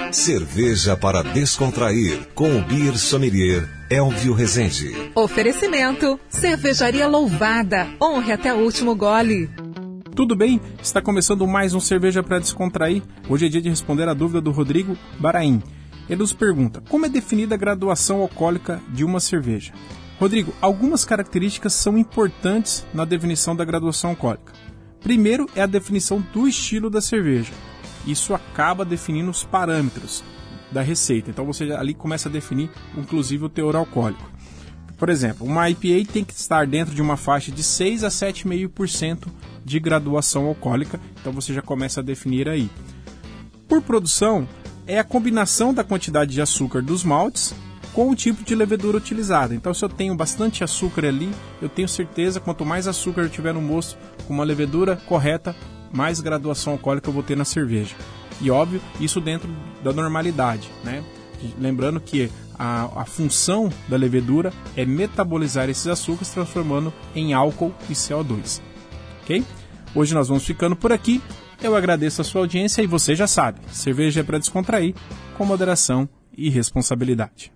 Cerveja para descontrair, com o Beer Sommelier Elvio Rezende. Oferecimento, Cervejaria Louvada, honre até o último gole. Tudo bem? Está começando mais um Cerveja para Descontrair. Hoje é dia de responder a dúvida do Rodrigo Baraim. Ele nos pergunta, como é definida a graduação alcoólica de uma cerveja? Rodrigo, algumas características são importantes na definição da graduação alcoólica. Primeiro é a definição do estilo da cerveja. Isso acaba definindo os parâmetros da receita. Então você ali começa a definir, inclusive, o teor alcoólico. Por exemplo, uma IPA tem que estar dentro de uma faixa de 6 a 7,5% de graduação alcoólica. Então você já começa a definir aí. Por produção, é a combinação da quantidade de açúcar dos maltes com o tipo de levedura utilizada. Então, se eu tenho bastante açúcar ali, eu tenho certeza, quanto mais açúcar eu tiver no mosto, com uma levedura correta, mais graduação alcoólica eu vou ter na cerveja. E óbvio, isso dentro da normalidade, né? Lembrando que a função da levedura é metabolizar esses açúcares, transformando em álcool e CO2. Ok? Hoje nós vamos ficando por aqui. Eu agradeço a sua audiência e você já sabe, cerveja é para descontrair, com moderação e responsabilidade.